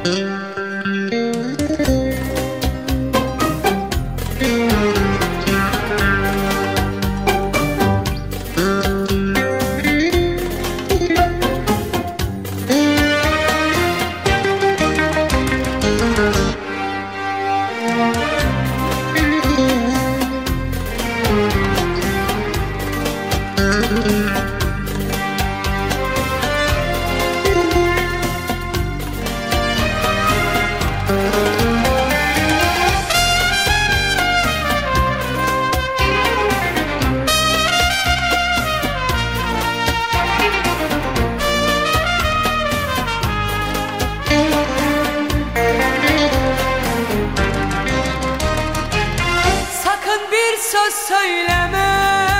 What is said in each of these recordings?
Söz söyleme,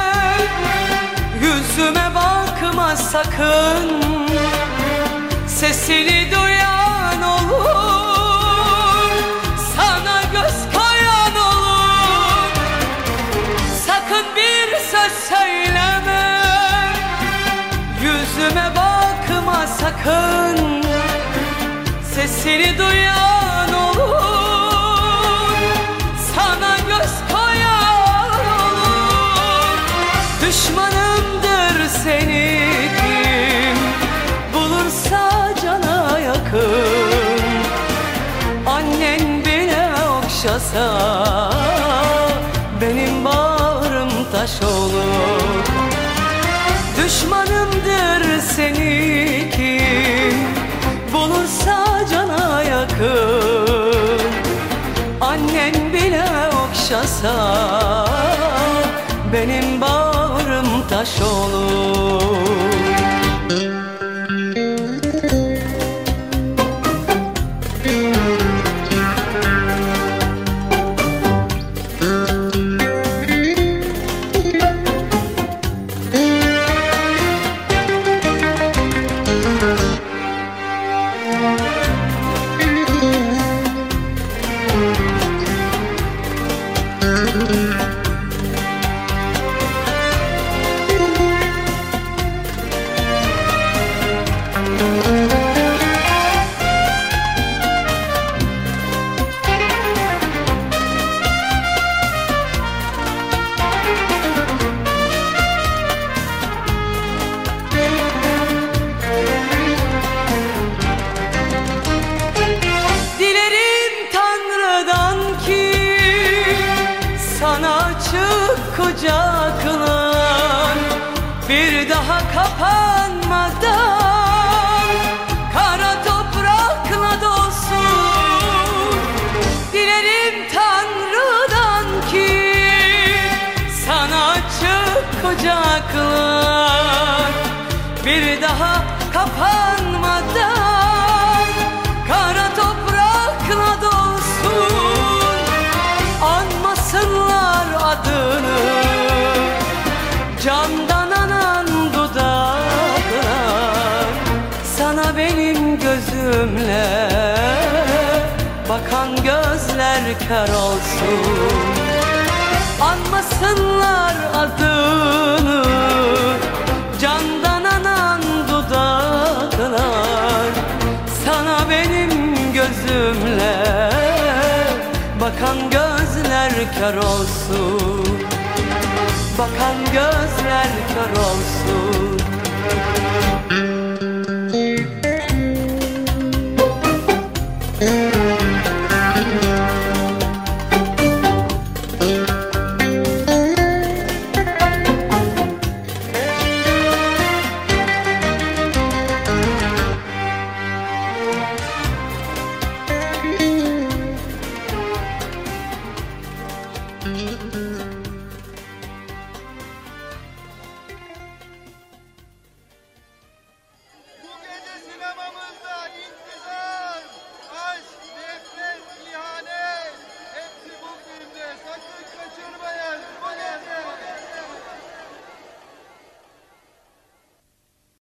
yüzüme bakma sakın. Sesini duyan olur, sana göz koyan olur. Sakın bir söz söyleme, yüzüme bakma sakın. Sesini duyan olur, sana göz koyan. Düşmanımdır seni kim bulursa cana yakın. Annen bile okşasa benim bağrım taş olur. Düşmanımdır seni kim bulursa cana yakın. Annen bile okşasa benim bağrım taş olur. Sana açık kucaklar bir daha kapanmadan kara toprakla dolsun. Dilerim Tanrı'dan ki sana açık kucaklar bir daha kapanmadan kara toprakla dolsun. Anmasınlar adını candan anan dudaklar. Sana benim gözümle bakan gözler kör olsun. Anmasınlar adını candan anan dudaklar. Sana benim gözümle bakan gözler kör olsun. Bakan gözler kör olsun.